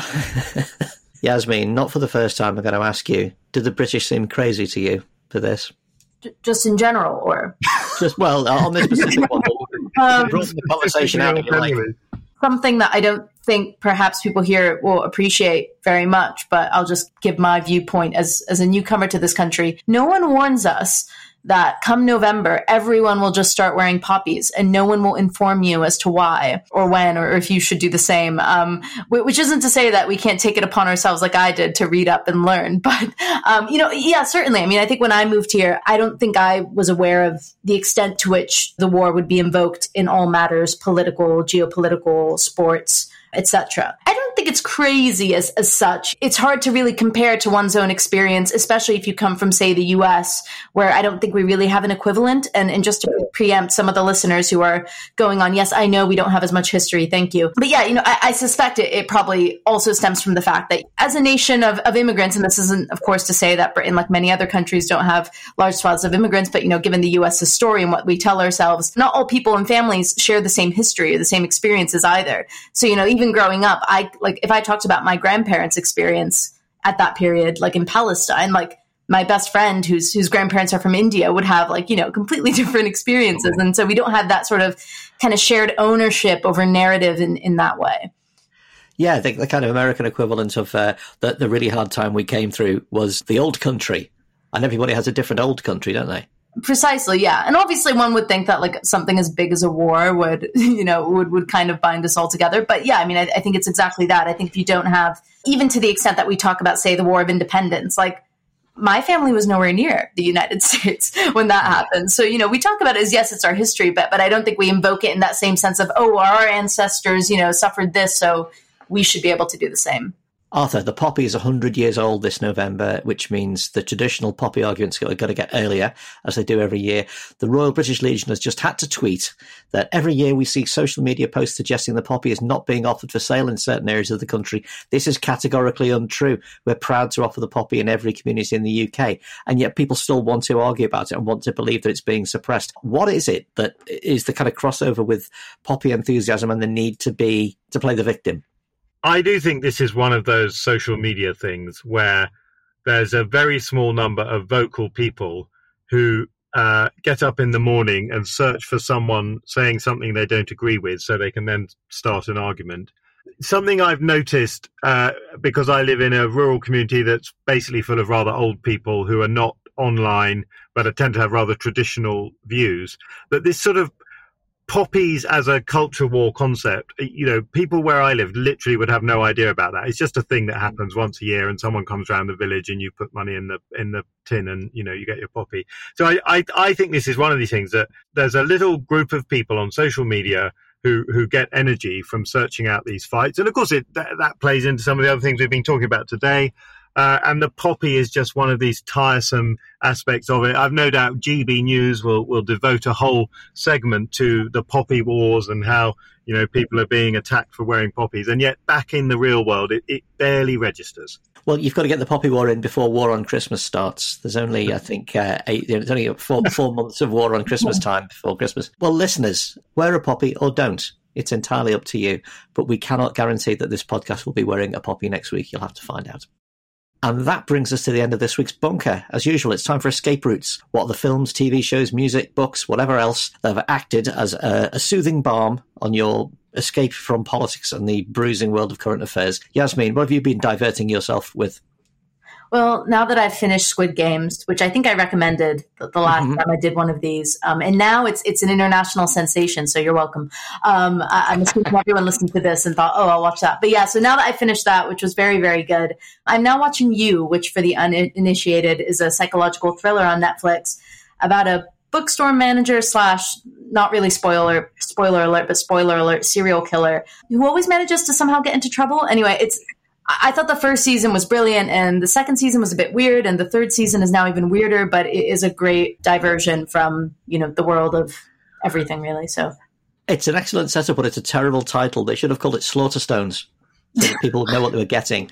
S3: Yasmin, not for the first time, I'm going to ask you, did the British seem crazy to you for this?
S5: Just in general, or?
S3: Just, well, on this specific one. Um, brought the conversation out of your life.
S5: Something that I don't think perhaps people here will appreciate very much, but I'll just give my viewpoint as, as a newcomer to this country. No one warns us that come November, everyone will just start wearing poppies and no one will inform you as to why or when or if you should do the same. Um, which isn't to say that we can't take it upon ourselves like I did to read up and learn. But, um, you know, yeah, certainly. I mean, I think when I moved here, I don't think I was aware of the extent to which the war would be invoked in all matters, political, geopolitical, sports, et cetera. I don't think it's crazy as, as such. It's hard to really compare to one's own experience, especially if you come from, say, the U S, where I don't think we really have an equivalent. And, and just to preempt some of the listeners who are going on, yes, I know we don't have as much history. Thank you. But yeah, you know, I, I suspect it, it probably also stems from the fact that as a nation of, of immigrants, and this isn't, of course, to say that Britain, like many other countries, don't have large swaths of immigrants, but, you know, given the U S's story and what we tell ourselves, not all people and families share the same history or the same experiences either. So, you know, even growing up, I like if I talked about my grandparents' experience at that period, like in Palestine, like my best friend whose whose grandparents are from India would have like, you know, completely different experiences. And so we don't have that sort of kind of shared ownership over narrative in, in that way.
S3: Yeah, the, the kind of American equivalent of uh, the, the really hard time we came through was the old country. And everybody has a different old country, don't they?
S5: Precisely, yeah. And obviously one would think that like something as big as a war would, you know, would, would kind of bind us all together. But yeah, I mean, I, I think it's exactly that. I think if you don't have, even to the extent that we talk about, say, the War of Independence, like my family was nowhere near the United States when that happened. So, you know, we talk about it as, yes, it's our history, but but I don't think we invoke it in that same sense of, oh, our ancestors, you know, suffered this, so we should be able to do the same.
S3: Arthur, the poppy is one hundred years old this November, which means the traditional poppy arguments are going to get earlier, as they do every year. The Royal British Legion has just had to tweet that every year we see social media posts suggesting the poppy is not being offered for sale in certain areas of the country. This is categorically untrue. We're proud to offer the poppy in every community in the U K, and yet people still want to argue about it and want to believe that it's being suppressed. What is it that is the kind of crossover with poppy enthusiasm and the need to be to play the victim?
S6: I do think this is one of those social media things where there's a very small number of vocal people who uh, get up in the morning and search for someone saying something they don't agree with so they can then start an argument. Something I've noticed, uh, because I live in a rural community that's basically full of rather old people who are not online, but tend to have rather traditional views, that this sort of poppies as a culture war concept, you know, people where I live literally would have no idea about that. It's just a thing that happens once a year, and someone comes around the village and you put money in the in the tin and, you know, you get your poppy. So I, I, I think this is one of these things that there's a little group of people on social media who who get energy from searching out these fights. And of course, it that, that plays into some of the other things we've been talking about today. Uh, and the poppy is just one of these tiresome aspects of it. I've no doubt G B News will, will devote a whole segment to the poppy wars and how, you know, people are being attacked for wearing poppies. And yet back in the real world, it, it barely registers.
S3: Well, you've got to get the poppy war in before War on Christmas starts. There's only, I think, uh, eight, there's only four, four months of War on Christmas time before Christmas. Well, listeners, wear a poppy or don't. It's entirely up to you. But we cannot guarantee that this podcast will be wearing a poppy next week. You'll have to find out. And that brings us to the end of this week's Bunker. As usual, it's time for escape routes. What are the films, T V shows, music, books, whatever else that have acted as a, a soothing balm on your escape from politics and the bruising world of current affairs? Yasmin, what have you been diverting yourself with?
S5: Well, now that I've finished Squid Games, which I think I recommended the, the last mm-hmm. time I did one of these, um, and now it's it's an international sensation, so you're welcome. Um, I, I'm assuming everyone listened to this and thought, oh, I'll watch that. But yeah, so now that I finished that, which was very, very good, I'm now watching You, which for the uninitiated is a psychological thriller on Netflix about a bookstore manager slash, not really spoiler, spoiler alert, but spoiler alert, serial killer who always manages to somehow get into trouble. Anyway, it's I thought the first season was brilliant, and the second season was a bit weird, and the third season is now even weirder, but it is a great diversion from, you know, the world of everything, really. So
S3: it's an excellent setup, but it's a terrible title. They should have called it Slaughterstones, so that people would know what they were getting.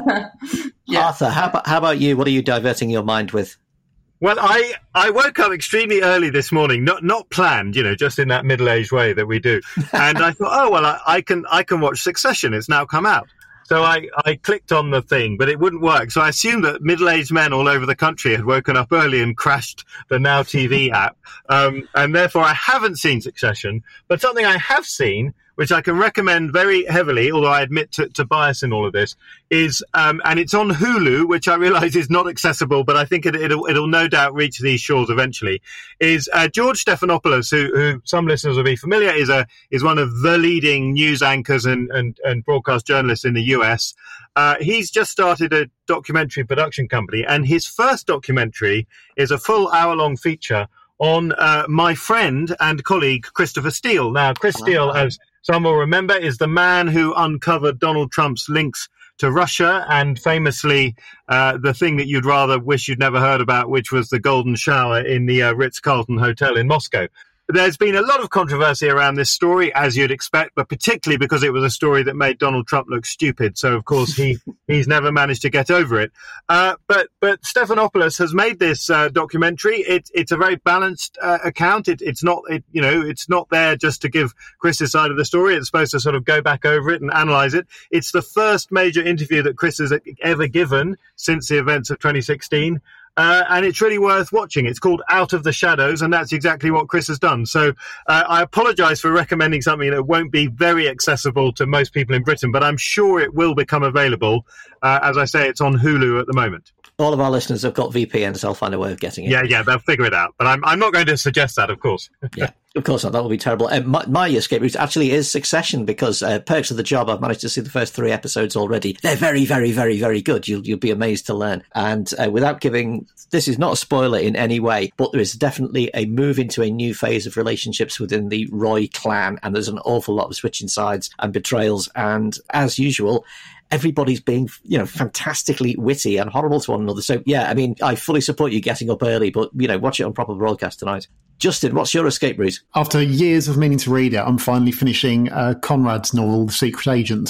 S3: Yeah. Arthur, how about, how about you? What are you diverting your mind with?
S6: Well, I, I woke up extremely early this morning, not not planned, you know, just in that middle-aged way that we do. And I thought, oh, well, I, I can I can watch Succession. It's now come out. So I, I clicked on the thing, but it wouldn't work. So I assumed that middle-aged men all over the country had woken up early and crashed the Now T V app. Um, and therefore I haven't seen Succession. But something I have seen, which I can recommend very heavily, although I admit to, to bias in all of this, is, um, and it's on Hulu, which I realize is not accessible, but I think it, it'll, it'll no doubt reach these shores eventually, is uh, George Stephanopoulos, who, who some listeners will be familiar, is a is one of the leading news anchors and, and, and broadcast journalists in the U S. Uh, he's just started a documentary production company, and his first documentary is a full hour-long feature on uh, my friend and colleague, Christopher Steele. Now, Chris wow. Steele, as some will remember, is the man who uncovered Donald Trump's links to Russia and famously uh, the thing that you'd rather wish you'd never heard about, which was the golden shower in the uh, Ritz-Carlton Hotel in Moscow. There's been a lot of controversy around this story, as you'd expect, but particularly because it was a story that made Donald Trump look stupid. So, of course, he he's never managed to get over it. Uh, but but Stephanopoulos has made this uh, documentary. It, it's a very balanced uh, account. It, it's not, it, you know, it's not there just to give Chris's side of the story. It's supposed to sort of go back over it and analyze it. It's the first major interview that Chris has ever given since the events of twenty sixteen. Uh, and it's really worth watching. It's called Out of the Shadows, and that's exactly what Chris has done. So uh, I apologize for recommending something that won't be very accessible to most people in Britain, but I'm sure it will become available. Uh, as I say, it's on Hulu at the moment.
S3: All of our listeners have got V P Ns. I'll find a way of getting it.
S6: Yeah, yeah, they'll figure it out. But I'm, I'm not going to suggest that, of course.
S3: Yeah, of course not. That would be terrible. Uh, my, my escape route actually is Succession, because uh, Perks of the Job, I've managed to see the first three episodes already. They're very, very, very, very good. You'll, you'll be amazed to learn. And uh, without giving... This is not a spoiler in any way, but there is definitely a move into a new phase of relationships within the Roy clan, and there's an awful lot of switching sides and betrayals. And as usual, everybody's being, you know, fantastically witty and horrible to one another. So, yeah, I mean, I fully support you getting up early, but, you know, watch it on proper broadcast tonight. Justin, what's your escape route?
S4: After years of meaning to read it, I'm finally finishing uh, Conrad's novel, The Secret Agent,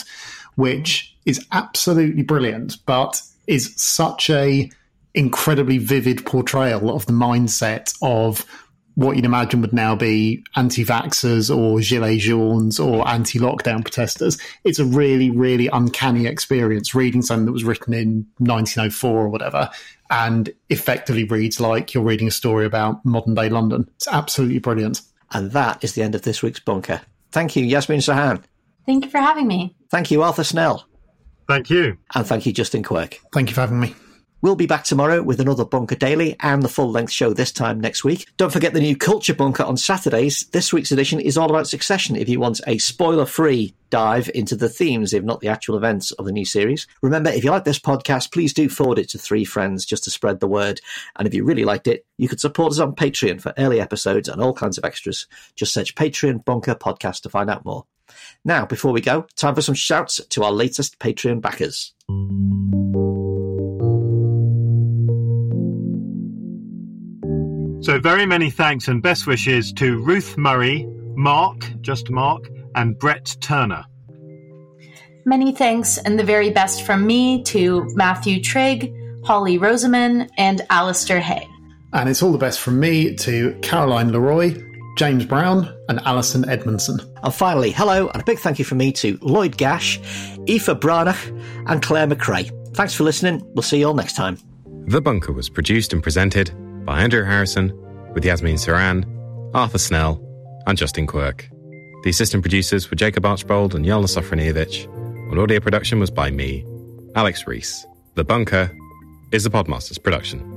S4: which is absolutely brilliant, but is such a incredibly vivid portrayal of the mindset of what you'd imagine would now be anti-vaxxers or gilets jaunes or anti-lockdown protesters. It's a really, really uncanny experience reading something that was written in nineteen oh four or whatever and effectively reads like you're reading a story about modern-day London. It's absolutely brilliant.
S3: And that is the end of this week's Bunker. Thank you, Yasmin Sahan.
S5: Thank you for having me.
S3: Thank you, Arthur Snell.
S6: Thank you.
S3: And thank you, Justin Quirk.
S4: Thank you for having me.
S3: We'll be back tomorrow with another Bunker Daily and the full-length show this time next week. Don't forget the new Culture Bunker on Saturdays. This week's edition is all about Succession if you want a spoiler-free dive into the themes, if not the actual events of the new series. Remember, if you like this podcast, please do forward it to three friends just to spread the word. And if you really liked it, you could support us on Patreon for early episodes and all kinds of extras. Just search Patreon Bunker Podcast to find out more. Now, before we go, time for some shouts to our latest Patreon backers.
S6: So very many thanks and best wishes to Ruth Murray, Mark, just Mark, and Brett Turner.
S5: Many thanks and the very best from me to Matthew Trigg, Holly Rosamond, and Alistair Hay.
S4: And it's all the best from me to Caroline Leroy, James Brown, and Alison Edmondson.
S3: And finally, hello, and a big thank you from me to Lloyd Gash, Aoife Branach, and Claire McRae. Thanks for listening. We'll see you all next time.
S8: The Bunker was produced and presented by Andrew Harrison, with Yasmin Saran, Arthur Snell, and Justin Quirk. The assistant producers were Jacob Archbold and Yelena Sofronievich, while audio production was by me, Alex Rees. The Bunker is a Podmasters production.